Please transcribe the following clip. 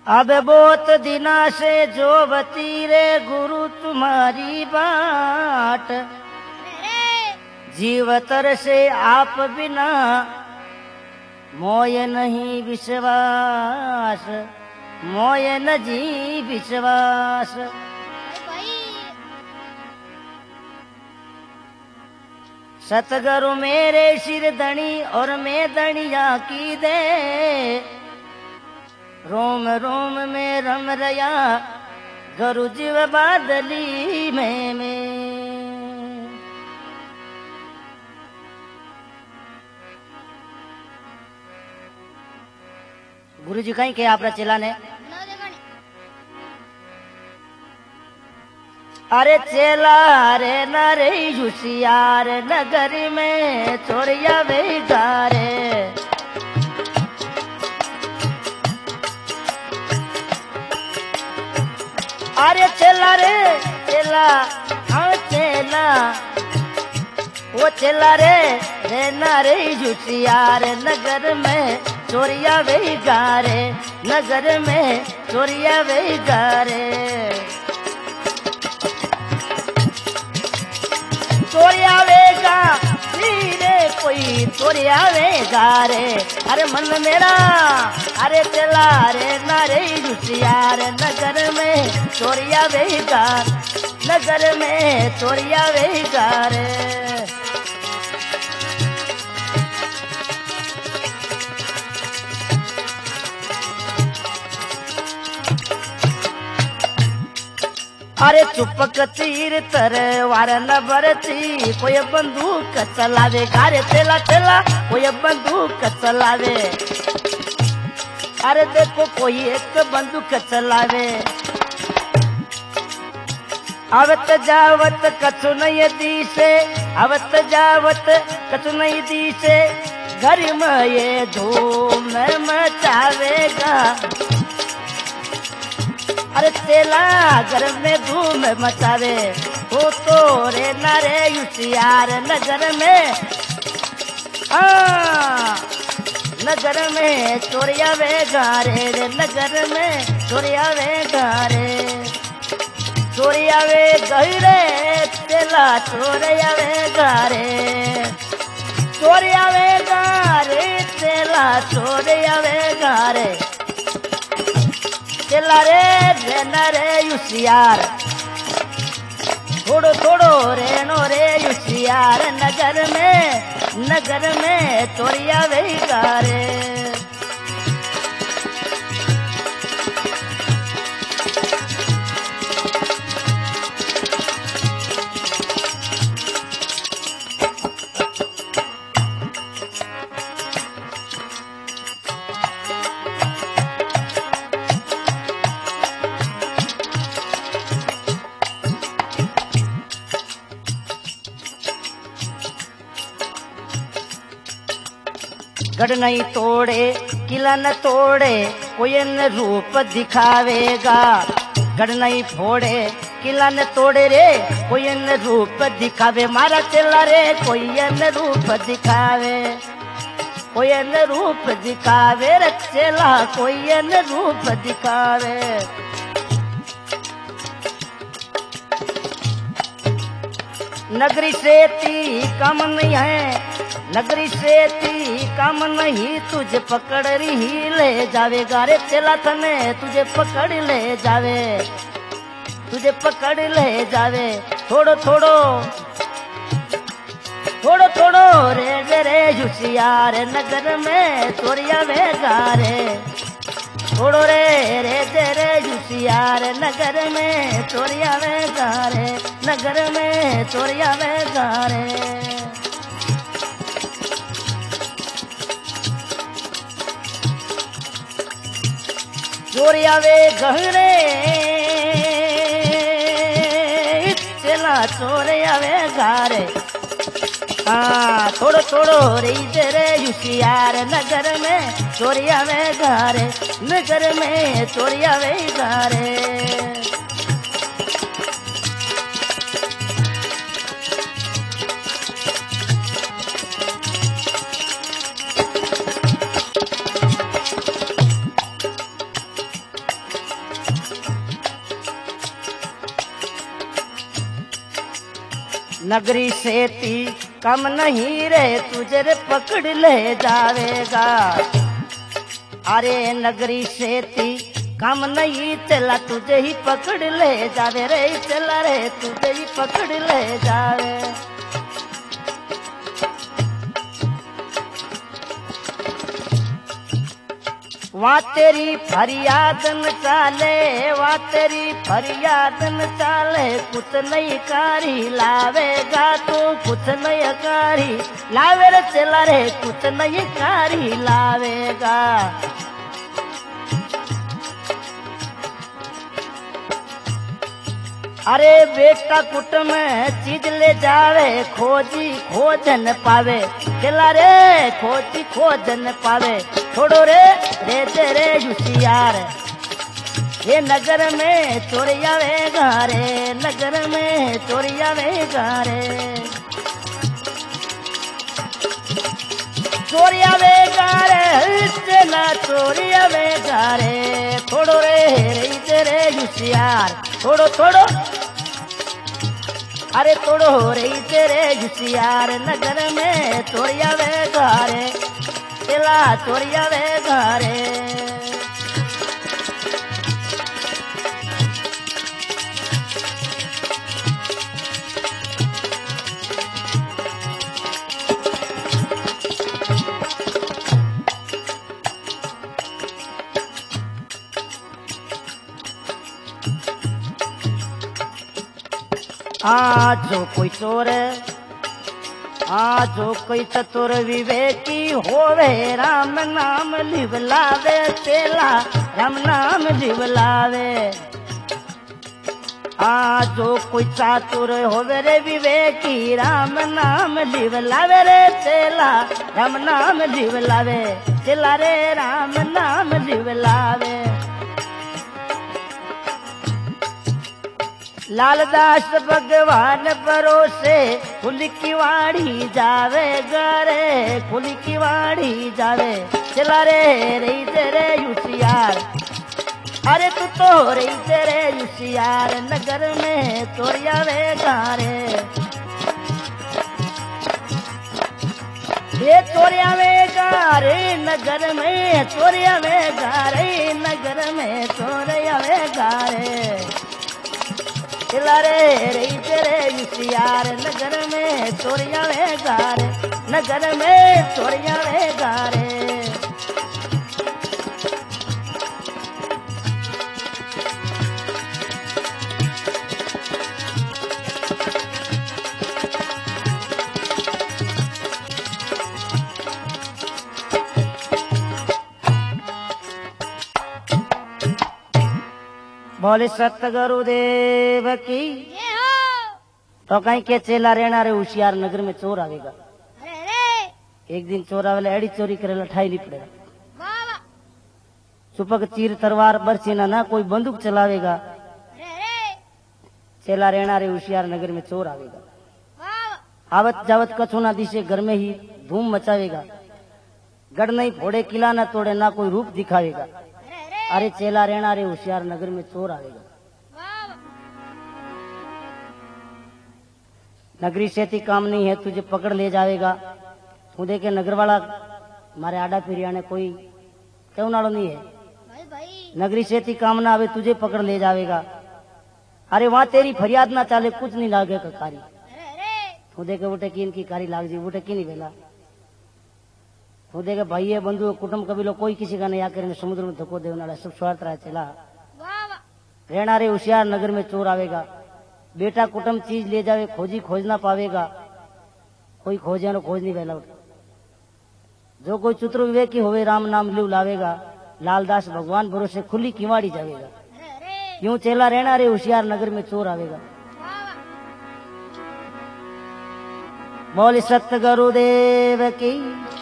अब बहुत दिना से जो बती रे गुरु तुम्हारी बाट, जीवतर से आप बिना मोय नहीं विश्वास, मोय न जी विश्वास। सतगुरु मेरे सिर धनी और मैं धनिया की दे, रोम रोम में रम रया गुरु जीव बादली में। गुरु जी कहीं के आपरा चेला ने अरे चेला रे नरे होशियार नगर में चोरिया बेगारे, अरे चेला रे चेला हाँ चेला वो चेला रे नरे होशियार नगर में चोरिया बेगारे, नगर में चोरिया बेगारे। चोरिया वेगा धीरे कोई चोरिया वेगा रे, अरे मन मेरा अरे चला रे नारे होशियार नगर में चोरिया वेगा, नगर में चोरिया वेगा रे। अरे चुपक तीर तरवार न बरती कोई बंदूक चलावे, गारे चला चला कोई बंदूक चलावे, अरे देखो कोई एक बंदूक चलावे। आवत जावत कछु नहीं दी से, आवत जावत कछु नहीं दी से, घर में ये धूम मचावेगा। अरे चेला घर में धूम मचावे, हो तो रे नारे होशियार नगर में, नगर में चोरिया बेगारे रे, नगर में चोरिया बेगारे, चोरिया वे गहरे चेला चोरिया बेगारे, चोरिया बेगारे चेला चोरिया बेगारे। चला रे नरे होशियार थोड़ो थोड़ो रेनो रे होशियार नगर में चोरिया बेगारे। गढ़ नहीं तोड़े किला न तोड़े कोई न रूप दिखावेगा, गढ़ नहीं फोड़े किला न तोड़े रे कोई न रूप दिखावे। मारा चला रे कोई न रूप दिखावे, कोई न रूप दिखावे रे चला कोई न रूप दिखावे। नगरी से ती कम नहीं है, नगरी से ती कम नहीं तुझे पकड़ ही ले जावेगा रे चला थने तुझे पकड़ ले जावे, तुझे पकड़ ले जावे। थोड़ो थोड़ो थोड़ो थोड़ो रे रे होशियार नगर में चोरिया बेगारे, थोड़ो रे रे होशियार नगर में चोरिया बेगारे, नगर में चोरिया बेगारे। चोरिया वे गहरे चला चोरिया वे गारे, हाँ थोड़ो थोड़ो रे होशियार नगर में चोरिया वे गारे, नगर में चोरिया वे गारे। नगरी सेती कम नहीं रे तुझे रे पकड़ ले जावेगा। अरे नगरी सेती कम नहीं चला तुझे ही पकड़ ले जावे रे, चला रे तुझे ही पकड़ ले जावे। वहाँ तेरी फरियाद न चाले, वहाँ तेरी फरियाद न चाले, कुछ नहीं कारी लावेगा तू, कुछ नहीं कारी लावे रे चला रे, कुछ नहीं कारी लावेगा। अरे बेटा कुट में चीज ले जावे, खोजी खोजन पावे, चला रे खोजी खोजन पावे। छोड़ो रे रे होशियार, ये नगर में चोरिया वे गारे, नगर में चोरिया वे गारे, चोरिया वे गारे, चला चोरिया वे गारे। छोड़ो रे होशियार, छोड़ो छोड़ो, अरे तोड़ो रही तेरे होशियार, नगर में चोरिया वे गारे, चला चोरिया वे गारे। जो कोई चोर, जो कोई चतुर विवेकी होवे, राम नाम लिवलावे, चेला राम नाम लिवलावे। जो कोई चातुर होवे रे विवेकी, राम नाम लिवलावे रे, चेला राम नाम लिवलावे, चेला रे राम नाम लिवलावे। लालदास भगवान भरोसे खुल की वाड़ी जावे गरे, खुल की वाड़ी जावे, चला रे रही तेरे होशियार। अरे तू तो रही तेरे होशियार, नगर में चोरिया वे गारे, ये चोरिया वे गारे, नगर में चोरिया वे गारे, नगर में चोरिया वे गारे। चला रे रही तेरे होशियार, नगर में चोरिया वे गारे, नगर में चोरिया वे गारे। बोले सतगुरुदेव की। तो कहीं के चेला रहना रे होशियार, नगर में चोर आवेगा। एक दिन चोर आवेला, एड़ी चोरी करेला ठाई नहीं पड़ेगा। चुपक चीर तलवार बरसीना ना कोई बंदूक चलावेगा। चेला रहना रे होशियार, नगर में चोर आवेगा। आवत जावत कछु ना दिशे, घर में ही धूम मचावेगा। गढ़ नहीं फोड़े, किला ना तोड़े, ना कोई रूप दिखावेगा। अरे चेला रहना रे होशियार, नगर में चोर आवेगा। नगरी सेती काम नहीं है, तुझे पकड़ ले जावेगा। तू देखे नगर वाला मारे आडा फिरिया ने कोई क्यों नाड़ो नहीं है, नगरी सेती काम ना आवे, तुझे पकड़ ले जावेगा। अरे वहां तेरी फरियाद ना चाले, कुछ नहीं लागे कारी। तू देखे उठे की इनकी कारी लाग जी, उठे की नहीं बेला। तू देखे भाई है, बंधु कुटुंब कबीलो कोई किसी का नहीं आकर समुद्र में धक्को देना, सब स्वार्थ रहा। चला रहना रे होशियार, नगर में चोर आवेगा। बेटा कुटुंब चीज ले जावे, खोजी खोज ना पावेगा। कोई खोजे नो खोज नहीं बेला। जो कोई चतुर विवेकी होवे, राम नाम लिव लावेगा। लालदास भगवान भरोसे खुली किवाड़ी जावेगा। यूं चेला रहना रे होशियार, नगर में चोर आवेगा। बोल सतगुरुदेव की।